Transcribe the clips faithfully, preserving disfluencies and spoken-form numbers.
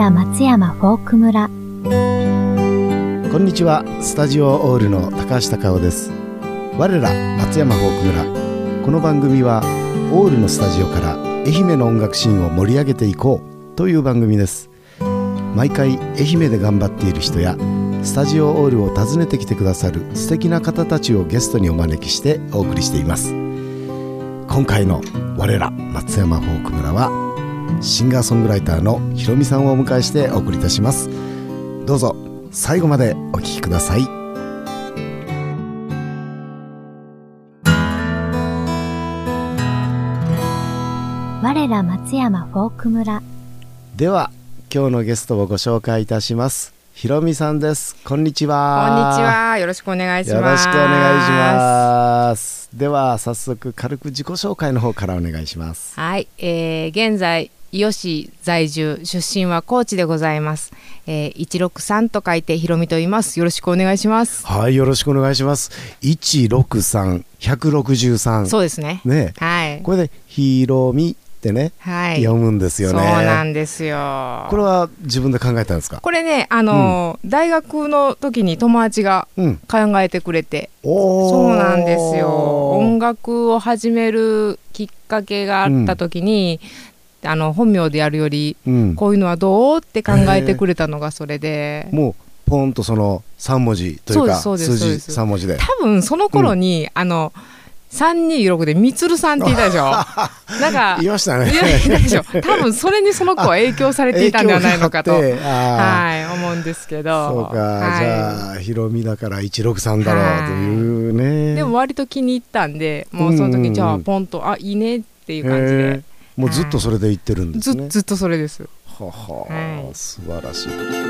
ら松山フォーク村。 こんにちは。スタジオオールの高橋隆夫です。我ら松山フォーク村、この番組はオールのスタジオから愛媛の音楽シーンを盛り上げていこうという番組です。毎回愛媛で頑張っている人やスタジオオールを訪ねてきてくださる素敵な方たちをゲストにお招きしてお送りしています。今回の我ら松山フォーク村はシンガーソングライターのひろみさんをお迎えしてお送りいたします。どうぞ最後までお聞きください。 我ら松山フォーク村。 では今日のゲストをご紹介いたします。ひろみさんです。こんにちは。 こんにちは。よろしくお願いします。 よろしくお願いします。では早速軽く自己紹介の方からお願いします。 はい、えー、現在伊予市在住、出身は高知でございます。えー、いちろくさんと書いてひろみと言います。よろしくお願いします。 はい、よろしくお願いします。いちろくさん、ひゃくろくじゅうさん。 そうですね。 ね、 はい。 これでひろみってね、はい、読むんですよね。 そうなんですよ。 これは自分で考えたんですか？ これね、あの、うん、大学の時に友達が考えてくれて、うん、そうなんですよ。音楽を始めるきっかけがあった時に、うん、あの本名でやるより、うん、こういうのはどうって考えてくれたのがそれで、 もうポンとそのさん文字というか数字さん文字で、 多分その頃に、うん、あのさんにーろくでみつるさんって言ったでしょ。なんか言いましたね。 言ったでしょ。多分それにその子は影響されていたんではないのかと、はい、思うんですけど。 そうか、はい、じゃあひろみだからいちろくさんだろうというね、はい、 でも割と気に入ったんで、もうその時にじゃあポンと、あ、いいねっていう感じで、 もうずっとそれで言ってるんですね。 ず, ずっとそれです。 はは、はい、素晴らしい。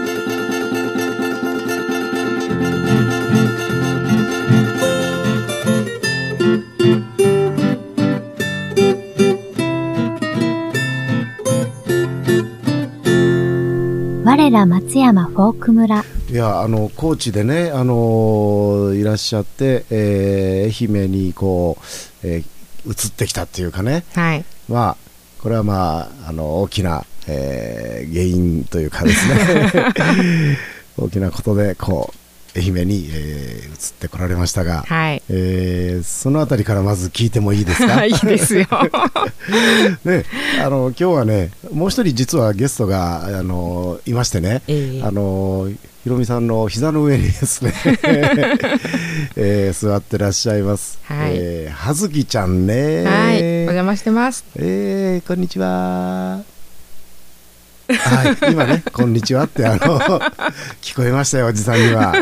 我ら松山フォーク村。 いや、あの高知でね、あのいらっしゃって、えー、愛媛にこう、えー、移ってきたっていうかね、 はい、 まあこれはまあ、あの大きな、えー、原因というかですね大きなことでこう愛媛に、えー、移ってこられましたが、 はい、 えー、そのあたりからまず聞いてもいいですか？ いいですよね、あの今日はね、もう一人実はゲストがあのいましてね、えー、あのひろみさんの膝の上にですね、えー、座ってらっしゃいます、はい、えー、はずきちゃんね。 はい、お邪魔してます。 えー、こんにちは。はい、今ね、こんにちはってあの聞こえましたよ、おじさんには。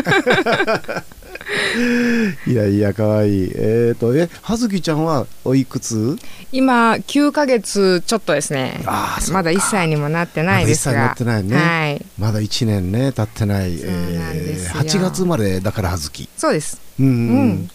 いやいや、かわいい。えーと、え、はずきちゃんはおいくつ？ 今きゅうかげつちょっとですね。あ、まだいっさいにもなってないですが、 まだいっさいになってないね、はい、まだいちねんね経ってない。 そうなんですよ。 えー、はちがつ生まれだからはずき。 そうです。 うん、うん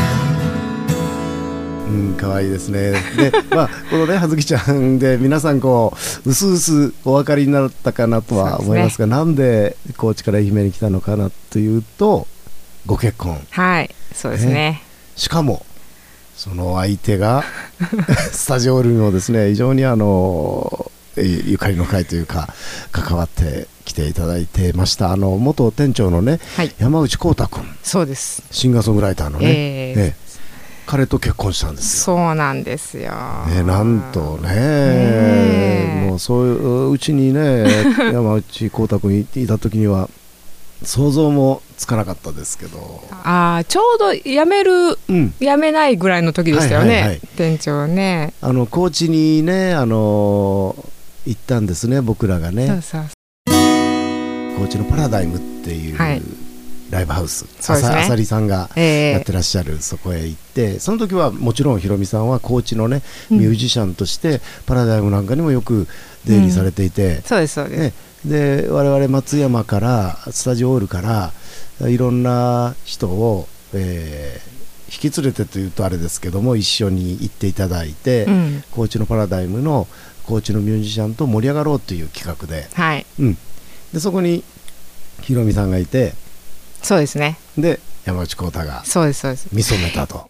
うん、かわいいですね。で、まあ、このね、はずきちゃんで皆さんこううすうすお分かりになったかなとは思いますが、す、ね、なんで高知から愛媛に来たのかなというと、ご結婚。 はい、そうですね。ね、 しかもその相手がスタジオオールにもですね、非常にあのゆかりの会というか関わって来ていただいてました。あの元店長のね、はい、山内光太君。 そうです。 シンガーソングライターのね、えーね、彼と結婚したんですよ。そうなんですよ、 ね、なんとね、もうそういううちにね山内光太君いた時には想像もつかなかったですけど、 あ、ちょうど辞める、うん、辞めないぐらいの時でしたよね、はいはいはい、店長ね。 あの高知にね、あの行ったんですね、僕らがね。そうそう、高知のパラダイムっていう、はい、ライブハウス、あさりさんがやってらっしゃる、えー、そこへ行って、その時はもちろんひろみさんは高知のねミュージシャンとして、うん、パラダイムなんかにもよく出入りされていて、うん、 そうですそうです、ね、 で我々松山からスタジオオールからいろんな人を、えー、引き連れてというとあれですけども、一緒に行っていただいて、うん、高知のパラダイムの高知のミュージシャンと盛り上がろうという企画で、 はい、 うん、でそこにひろみさんがいて、 そうですね、 で山内光太がそうですそうです見初めたと。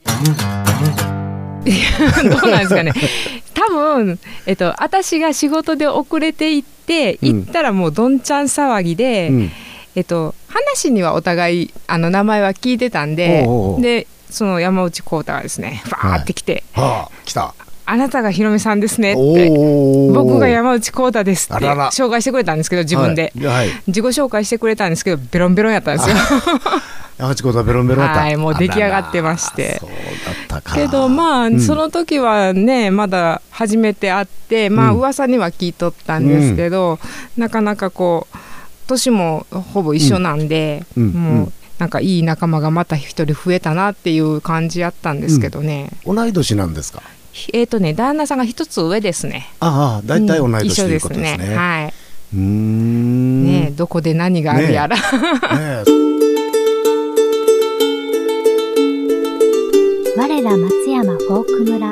どうなんですかね多分、えっと、私が仕事で遅れていっで行ったらもうどんちゃん騒ぎで、うん、えっと、話にはお互いあの名前は聞いてたんで、おうおう、でその山内浩太がですねファーって来て、 はい、はあ、来た、 あなたがひろみさんですねって、僕が山内浩太ですって紹介してくれたんですけど、自分で、はいはい、自己紹介してくれたんですけどベロンベロンやったんですよ。 山内浩太ベロンベロンやった、 はい、もう出来上がってまして。 そうだったか。 けどまあ、うん、その時はねまだ初めて会って、まあ噂には聞いとったんですけど、うん、なかなかこう年もほぼ一緒なんで、うん、もうなんかいい仲間がまた一人増えたなっていう感じやったんですけどね、 うん、同い年なんですか？ えーとね旦那さんが一つ上ですね。 ああ、だいたい同い年ということですね、 うん、一緒ですね、はい、うーん、ね、どこで何があるやら、ねね我ら松山フォーク村。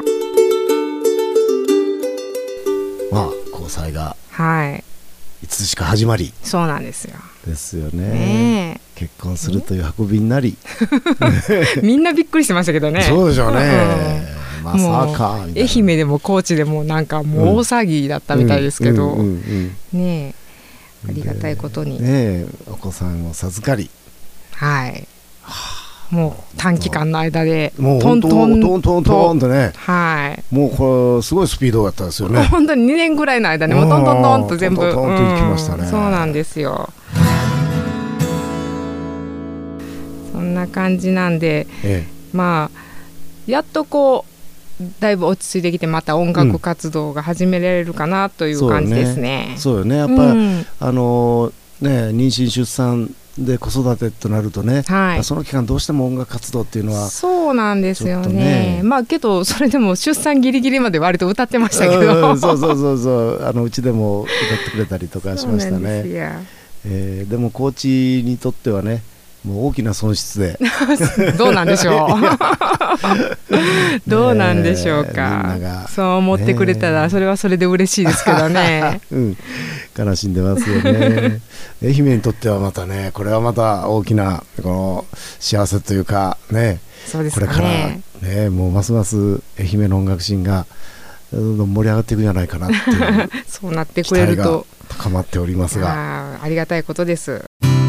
まあ交際がはいいつしか始まり、 そうなんですよですよ ね, ね結婚するという運びになり、 みんなびっくりしてましたけどね。 そうでしょうね、うん、まさかみたいな。 愛媛でも高知でもなんかもう大騒ぎだったみたいですけど、ねえ、ありがたいことに、 ね、お子さんを授かり、 はい、もう短期間の間でもうトントントントントンとね、 はい、 もうこれすごいスピードだったんですよね。 本当ににねんぐらいの間にもうトントントンと全部トントントンといきましたね、 うん、そうなんですよ。そんな感じなんで、ええ、まあやっとこうだいぶ落ち着いてきてまた音楽活動が始められるかなという感じですね。 そうよね、やっぱり、うん、あのね、妊娠出産で子育てとなるとね、はい、その期間どうしても音楽活動っていうのはそうなんですよ ね, ねまあけどそれでも出産ギリギリまで割と歌ってましたけど、 うん、そうそうそうそう、あのうちでも歌ってくれたりとかしましたね。で, えー、でもコーチにとってはねもう大きな損失でどうなんでしょうどうなんでしょうか、ね、そう思ってくれたらそれはそれで嬉しいですけどね、 うん、悲しんでますよね。愛媛にとってはまたねこれはまた大きなこの幸せというかね、 そうですかね、 これからねもうますます愛媛の音楽シーンがどんどん盛り上がっていくんじゃないかなっていうそうなってくれると期待が高まっておりますが、 あ, ありがたいことです。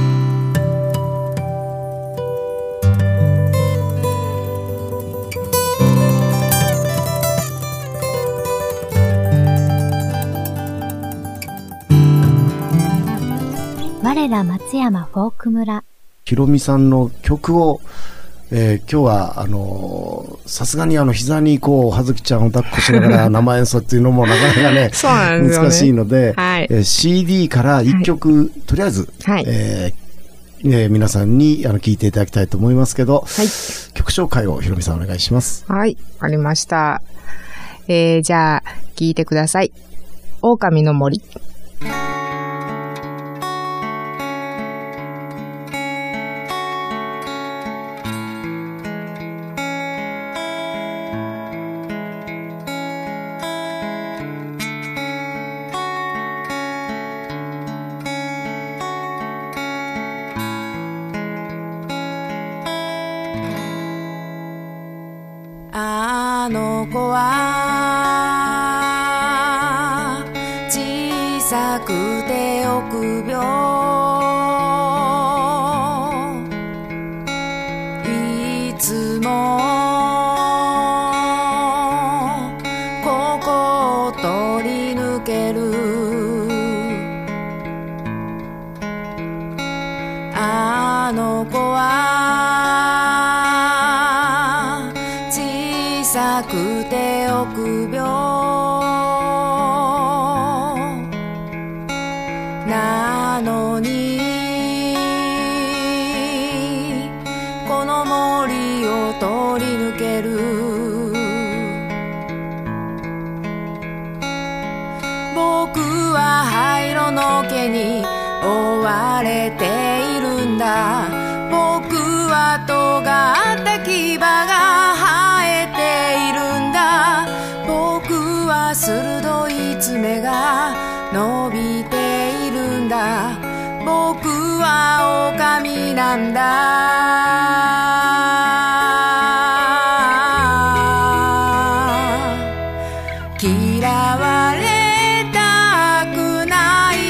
我ら松山フォーク村。 ひろみさんの曲を、えー、今日はあのさすがにあの膝にこう葉月ちゃんを抱っこしながら生演奏っていうのもなかなかねそうなんですよね、 難しいので、はい、えー、シーディー からいっきょく、はい、とりあえず、はい、えーえー、皆さんにあの聴いていただきたいと思いますけど、はい、曲紹介をひろみさんお願いします。 はい、わかりました、えー、じゃあ聴いてください。狼の森。あの子は小さくて臆病、いつもここを通り抜ける。あの子は小さくて臆病なのに、この森を通り抜ける。僕は灰色の毛に覆われているんだ。僕は尖った牙が生えているんだ。僕は鋭い爪が伸びているんだ。僕は狼なんだ。嫌われたくない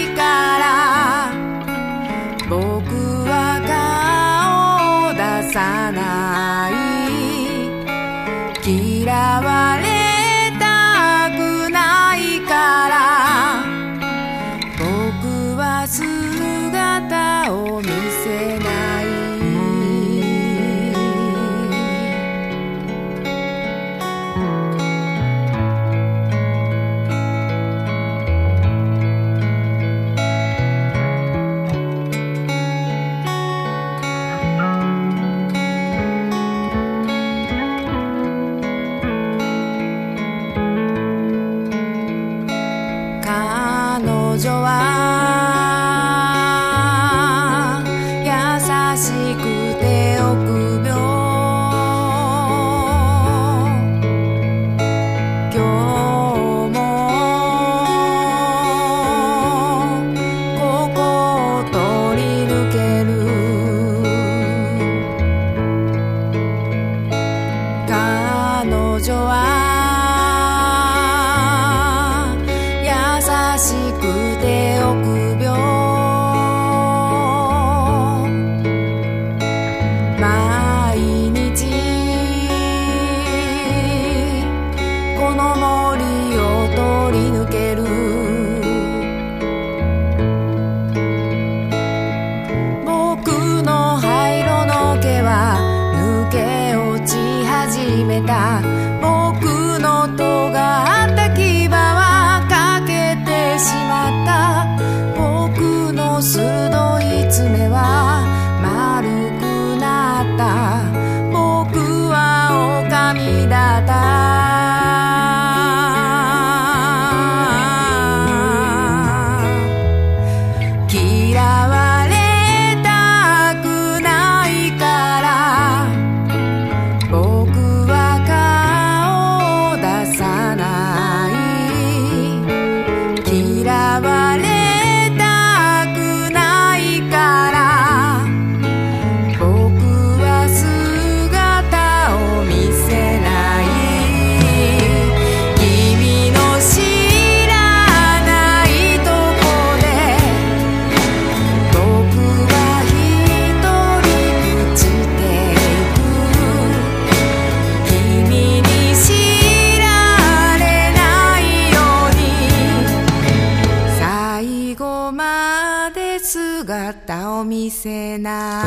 姿を見せない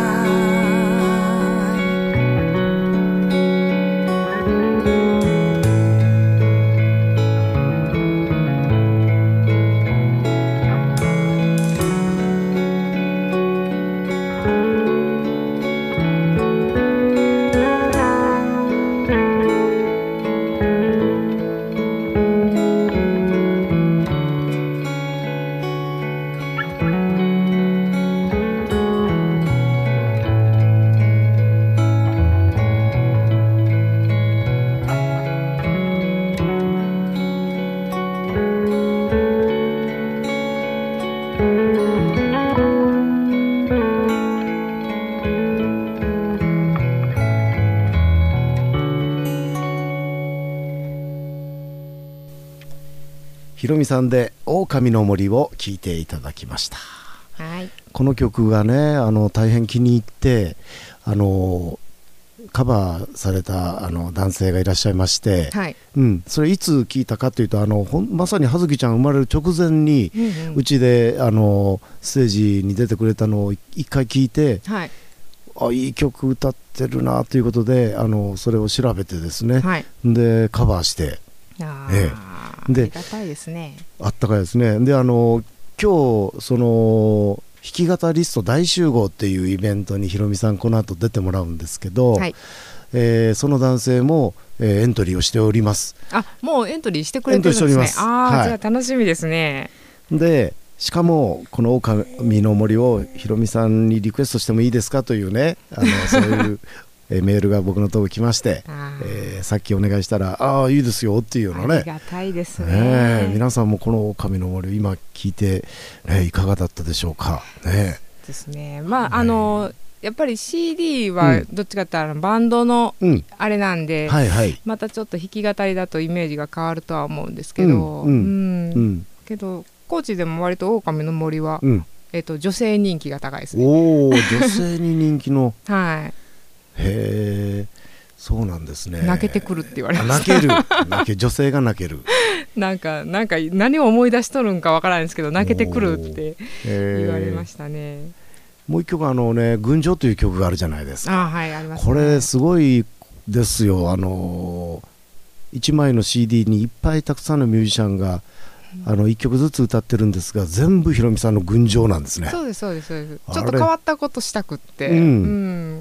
ひろみさんで狼の森を聴いていただきました、 はい、 この曲がねあの大変気に入ってあのカバーされたあの男性がいらっしゃいまして、 はい、 うん、それいつ聞いたかというとあのほんまさに葉月ちゃん生まれる直前にうち、うんうん、であのステージに出てくれたのを一回聞いて、はい、あいい曲歌ってるなということであのそれを調べてですね、はい、でカバーしてあ、ええ、でありがたいですね。 あったかいですね。であの今日その弾き語リスト大集合っていうイベントにひろみさんこの後出てもらうんですけど、はい、えー、その男性も、えー、エントリーをしております。 あ、もうエントリーしてくれてるんですね。あ、はい、じゃあ楽しみですね。 でしかもこの狼の森をひろみさんにリクエストしてもいいですかというねあのそういうえー、メールが僕のところ来まして、えー、さっきお願いしたらああいいですよっていうのね、 ありがたいですね。 ね、皆さんもこの狼の森今聞いて、ね、いかがだったでしょうか、ね、 ですね。まあ、ね、あのやっぱり シーディー はどっちかっていうとバンドのあれなんで、うん、はいはい、またちょっと弾き語りだとイメージが変わるとは思うんですけど、うんうんうんうん、けど高知でも割と狼の森は、うん、えーと、女性人気が高いですね。 お女性に人気のはいへえ、そうなんですね。 泣けてくるって言われました。 泣ける、泣け女性が泣けるなんかなんか何を思い出しとるんかわからないんですけど泣けてくるって言われましたね。 もう一曲あのね群青という曲があるじゃないですか。 あ、はい、ありますね。 これすごいですよ。あのいちまいの シーディー にいっぱいたくさんのミュージシャンがあのいっきょくずつ歌ってるんですが全部ひろみさんの群青なんですね。 そうですそうですそうです。ちょっと変わったことしたくって、うんうん、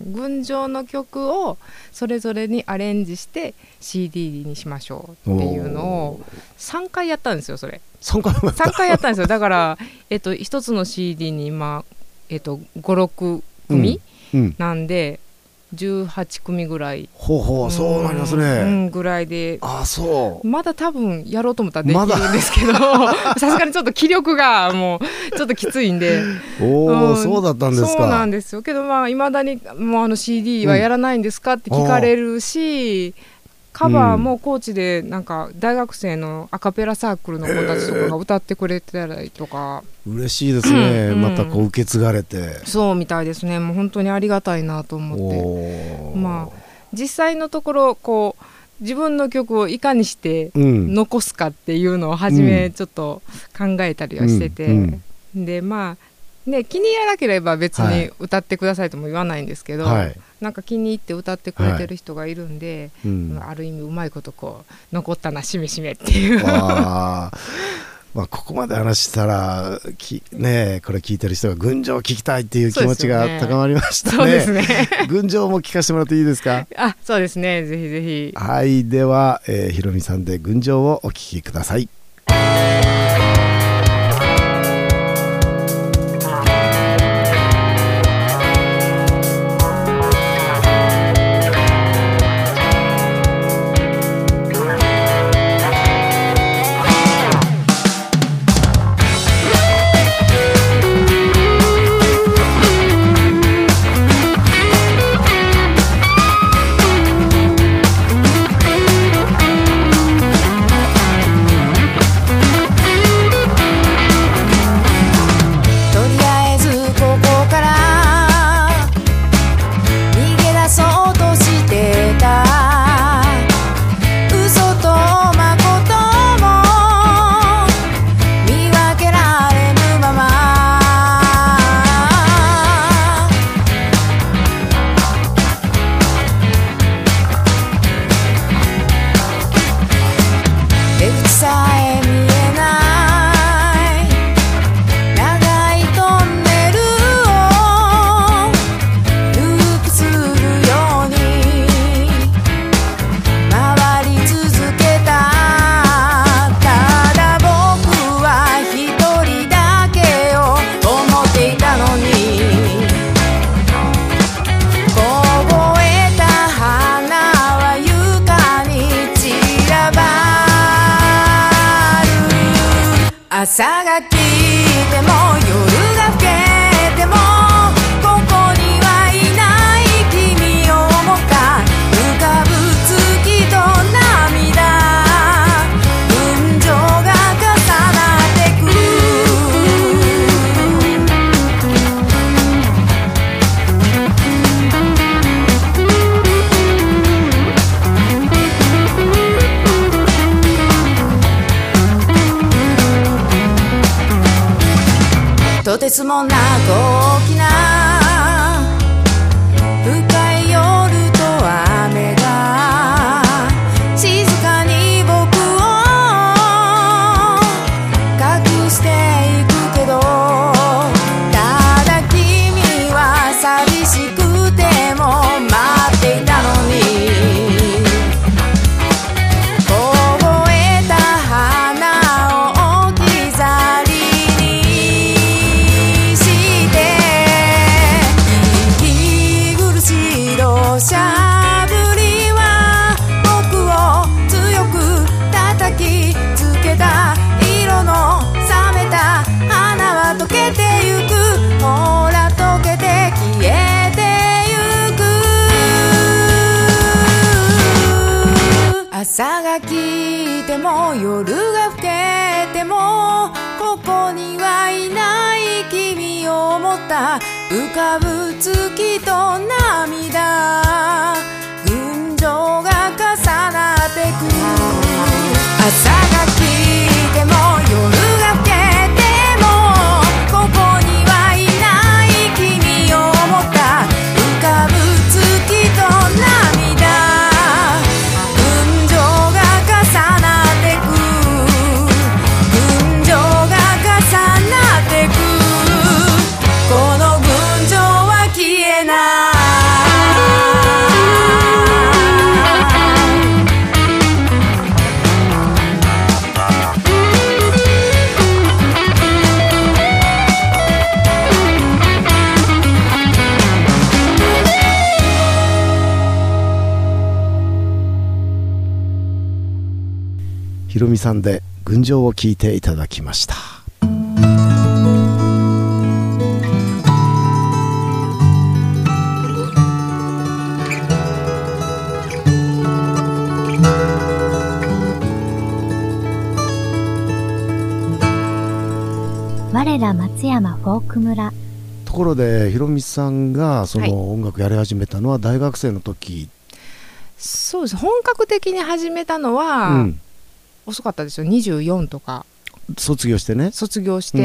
群青の曲をそれぞれにアレンジして シーディー にしましょうっていうのをさんかいやったんですよ。それさんかいやったさんかいやったんですよ。だから、えっと、ひとつの シーディー に今、えっと、ごろくくみ、うんうん、なんでじゅうはちくみぐらい、 ほうほう、そうなりますね、 うん、ぐらいで、 あ、そうまだ多分やろうと思ったらできるんですけど、さすがにちょっと気力がもうちょっときついんでおー、うん、そうだったんですか。 そうなんですよ。けどまあいまだにもうあの シーディー はやらないんですかって聞かれるし、うん、カバーも高知でなんか大学生のアカペラサークルの子たちとかが歌ってくれてたりとか、 えー、嬉しいですね、うん、またこう受け継がれて。 そうみたいですね。もう本当にありがたいなと思って、まあ実際のところこう自分の曲をいかにして残すかっていうのを初めちょっと考えたりはしてて、うんうん、でまあね、気に入らなければ別に歌ってくださいとも言わないんですけど、はい、なんか気に入って歌ってくれてる人がいるんで、はい、うん、ある意味うまいことこう残ったなしめしめっていうあ、まあ、ここまで話したらき、ね、これ聞いてる人が群青を聞きたいっていう気持ちが高まりましたね。 そうですね群青も聞かせてもらっていいですか。 あ、そうですね、ぜひぜひ。 はい、では、えー、ひろみさんで群青をお聞きください。 「 朝が来ても夜が更けてもここにはいない君を思った浮かぶ月と涙群青が重なってくとてつもなく大きな深い夜と雨が静かに僕を隠していくけどただ君は寂しくても待っていたのに凍えた花を置き去りにして息苦しい土砂降りは僕を強く叩きつけた色の冷めた花は溶けてゆくほら溶けて消えてゆく朝が来ても夜が更けてもここにはいない君を思った浮かぶ月と涙群青が重なってく朝が来ても夜が更けてもここにはいない君を思った浮かぶ月と涙群青が重なってく群青が重なってくこの群青は消えないひろみさんで群青を聞いていただきました。 我ら松山フォーク村。 ところでひろみさんがそはいの音楽やり始めたのは大学生の時、 そうです。本格的に始めたのは、 うん、 遅かったですよ。にじゅうよんとか卒業してね。 卒業して、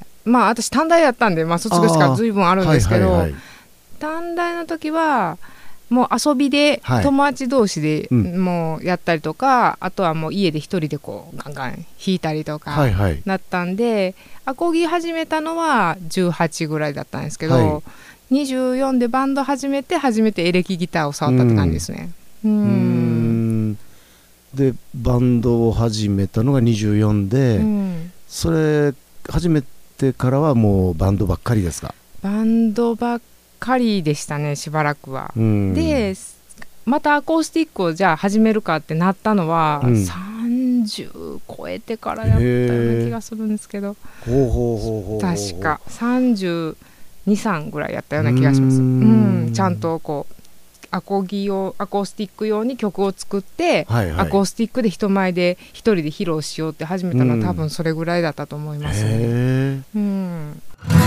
まあ私短大やったんで、まあ、卒業してから随分あるんですけど、 はいはいはい、 短大の時はもう遊びで、 はい、 友達同士でうんもうやったりとか、あとはもう家で一人でこうガンガン弾いたりとかはいはい、 なったんで、アコギ始めたのはじゅうはちぐらいだったんですけど、 はい、 にじゅうよんでバンド始めて初めてエレキギターを触ったって感じですね。うん、うーんでバンドを始めたのがにじゅうよんで、うん、それ始めてからはもうバンドばっかりですか？ バンドばっかりでしたね、しばらくは。でまたアコースティックをじゃあ始めるかってなったのは、うん、さんじゅう超えてからやったような気がするんですけど、 ほうほうほうほう、 確かさんじゅうに、さんぐらいやったような気がします。うん、ちゃんとこうアコギをアコースティック用に曲を作って、はいはい、アコースティックで人前で一人で披露しようって始めたのは、うん、多分それぐらいだったと思います、ね。へー、うん、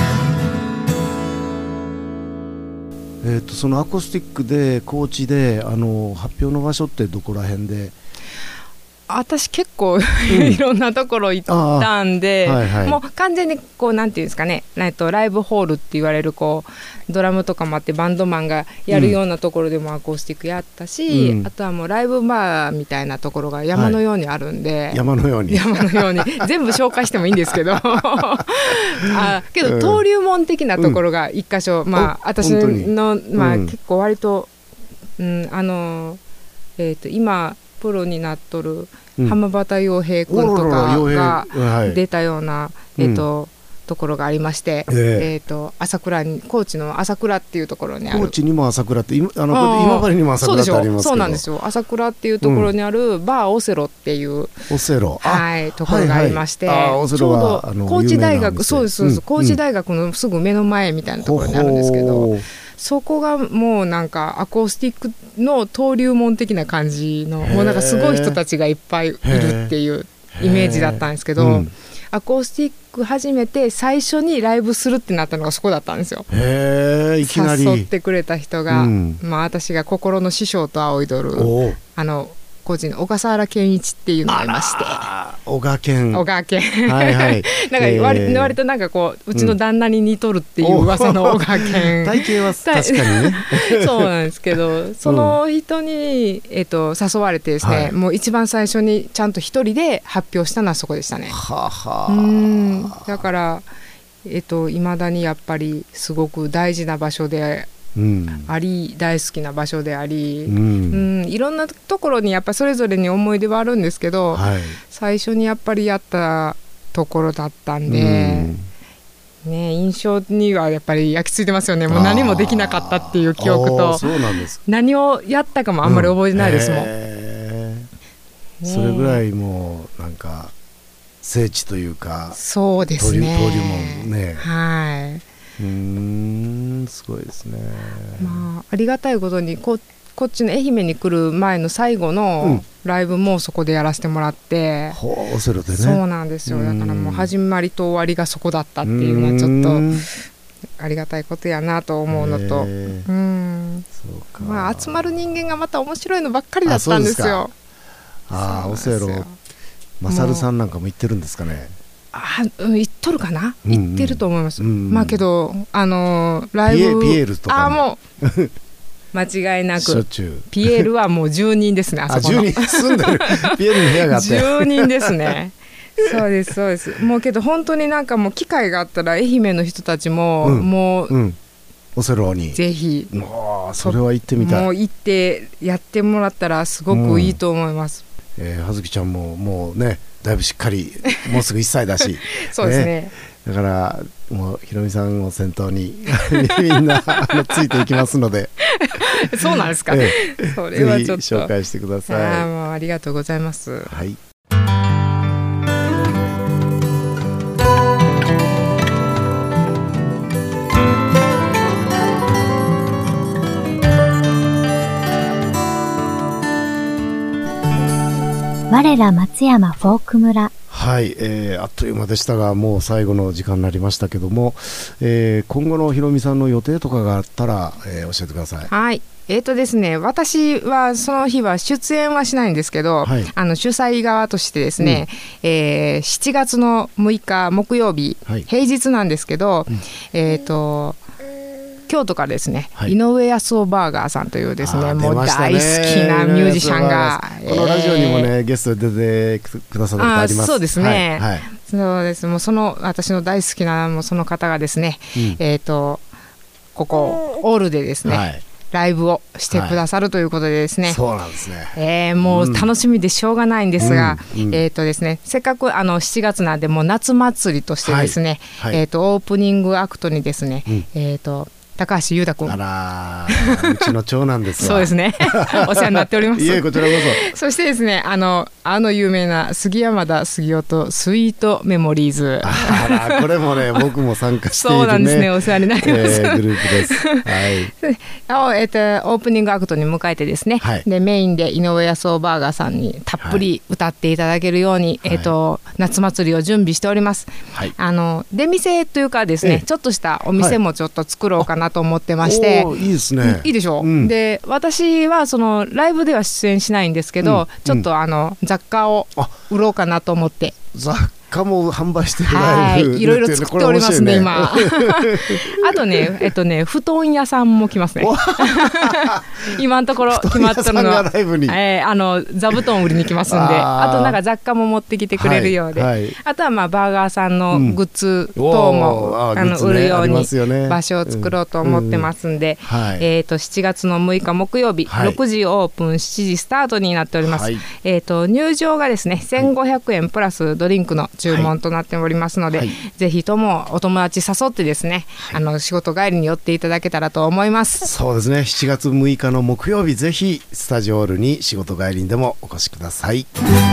えー、とそのアコースティックで高知であの発表の場所ってどこら辺で？ 私結構いろんなところ行ったんで、はいはい、もう完全にこうなんていうんですかね、えっとライブホールって言われるこうドラムとかもあってバンドマンがやるようなところでもアコースティックやったし、うん、あとはもうライブバーみたいなところが山のようにあるんで、 はい、山のように山のように全部紹介してもいいんですけどあけど登竜門的なところが一箇所、うん、まあ私の、まあ、うん、結構割と、うん、あのえっと今プロになっとる浜端洋平君とかが出たような、えっとところがありまして、えーえー、と朝倉に高知の朝倉っていうところにある、 高知にも朝倉って今あの今治にも朝倉ってありますけど、 そうなんですよ。朝倉っていうところにある、うん、バーオセロっていうオセロ、 はい、ところがありまして、はいはい、 オセロはちょうど高知大学、そうですそうです、うん、高知大学のすぐ目の前みたいなところにあるんですけど、うん、そこがもうなんかアコースティックの登竜門的な感じの、もうなんかすごい人たちがいっぱいいるっていうイメージだったんですけど、うん、アコースティック初めて最初にライブするってなったのがそこだったんですよ。 へー、いきなり誘ってくれた人が、うん、まあ、私が心の師匠と仰いどるあの個人の小笠原健一っていうのがいまして、 小川健小川健はいはいなんか 割,、えー、割となんかこううちの旦那に似とるっていう噂の小川健、 体型は確かにねそうなんですけど、その人に、えー、と誘われてですね、はい、もう一番最初にちゃんと一人で発表したのはそこでしたね。 ははうんだからえっ、ー、と未だにやっぱりすごく大事な場所でうん、あり大好きな場所であり、うんうん、いろんなところにやっぱそれぞれに思い出はあるんですけど、はい、最初にやっぱりやったところだったんで、うんね、印象にはやっぱり焼き付いてますよね。もう何もできなかったっていう記憶と、 そうなんです、 何をやったかもあんまり覚えてないですもん、うんへーね、それぐらいもうなんか聖地というか、 そうですね、 登竜門ね、 はい、 うーんすごいですね。 まあ、ありがたいことに こ, こっちの愛媛に来る前の最後のライブもそこでやらせてもらって、 うん、オセロでね。 そうなんですよ。だからもう始まりと終わりがそこだったっていうのはちょっとありがたいことやなと思うのと、うんそうか、まあ、集まる人間がまた面白いのばっかりだったんですよ。 ああ、オセロマサルさんなんかも行ってるんですかね。 あ、行っとるかな、うんうん、行ってると思います、うんうん、まあけどあのー、ライブピエ、ピエールとかもあもう間違いなくピエールはもう住人ですね。あそこのあじゅうにん住んでるピエールの部屋があって住人ですねそうですそうです。もうけど本当になんかもう機会があったら愛媛の人たちも、うん、もう、うん、 オセロにぜひもうそれは行ってみたい。 もう行ってやってもらったらすごくいいと思います、 うん、えー、葉月ちゃんももうねだいぶしっかりもうすぐいっさいだしそうですね、 だからもうひろみさんを先頭にみんなあのついていきますのでそうなんですか、ええ、それはちょっとぜひ紹介してください。 あ、もうありがとうございます。 はい、 我ら松山フォーク村。 はい、えー、あっという間でしたがもう最後の時間になりましたけども、えー、今後のひろみさんの予定とかがあったら、えー、教えてください。 はい、えーとですね、私はその日は出演はしないんですけど、はい、あの主催側としてですね、うん、えー、しちがつのむいか木曜日、はい、平日なんですけど、うん、えーと京都からですね、はい、井上康雄バーガーさんというですね、もう大好きなミュージシャンが、 えー、このラジオにもねゲストで出てくださったことあります。 そうですね、 はいはい、 そうです。もうその私の大好きなもうその方がですね、うん、えーとここオールでですね、はい、ライブをしてくださるということでですね、はい、 そうなんですね、 えー、もう楽しみでしょうがないんですが、うんうん、えーとですね、せっかくあのしちがつなんでもう夏祭りとしてですね、はいはい、えーとオープニングアクトにですね、うん、えーと高橋優太君、 あらうちの長男ですわそうですねお世話になっておりますいえこちらこそそしてですね、あのあの有名な杉山田杉夫とスイートメモリーズ、 あらこれもね僕も参加している、ね、 そうなんですね、お世話になります、 えー、グループです、 はいえー、とオープニングアクトに迎えてですね、はい、でメインで井上康雄バーガーさんにたっぷり歌っていただけるように、はい、えー、と夏祭りを準備しております、はい、あの出店というかですね、えー、ちょっとしたお店もちょっと作ろうかなと思ってまして、 おいいですね、 いいでしょう、うん、で私はそのライブでは出演しないんですけど、うん、ちょっとあの雑貨を売ろうかなと思って、 雑貨も販売してるライブ、 はい、いろいろ作っておりますね今あとねえっとね布団屋さんも来ますね今のところ決まったのはライブに、 えー、あの座布団売りに来ますんで、あ, あとなんか雑貨も持ってきてくれるようで、はいはい、あとはまあバーガーさんのグッズ等も、うん、ああの、ね、売るように場所を作ろうと思ってますんで、うんうん、はい、えー、としちがつのむいか木曜日、はい、ろくじオープンしちじスタートになっております、はい、えー、と入場がですねせんごひゃくえんプラスドリンクの注文となっておりますので、はい、ぜひともお友達誘ってですね、はい、あの仕事帰りに寄っていただけたらと思います。 そうですね、しちがつむいかの木曜日、ぜひスタジオオールに仕事帰りにでもお越しください。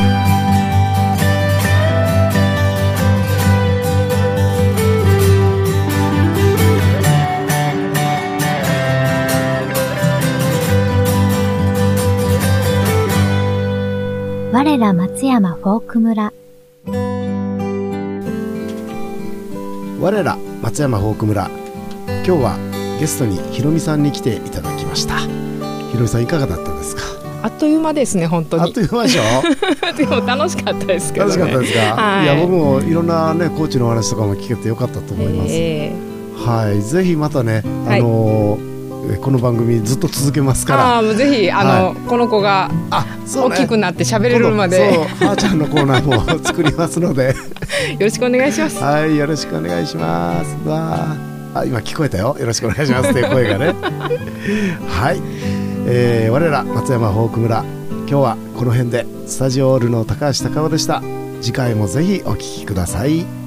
我ら松山フォーク村。 我ら松山フォーク村、今日はゲストにひろみさんに来ていただきました。ひろみさんいかがだったですか？ あっという間ですね、本当に。 あっという間でしょでも楽しかったですけどね。 楽しかったですか？はい、いや僕もいろんなねコーチのお話とかも聞けてよかったと思います。えー、はい、ぜひまたね、あのーはい、この番組ずっと続けますから、 あーぜひあの、はい、この子が大きくなって喋れるまで、 そう、はーちゃんのコーナーも作りますのでよろしくお願いします。 はい、よろしくお願いします。わあ、今聞こえたよ、よろしくお願いしますっていう声がねはい、えー、我ら松山フォーク村、今日はこの辺で。スタジオオールの高橋貴夫でした。次回もぜひお聞きください。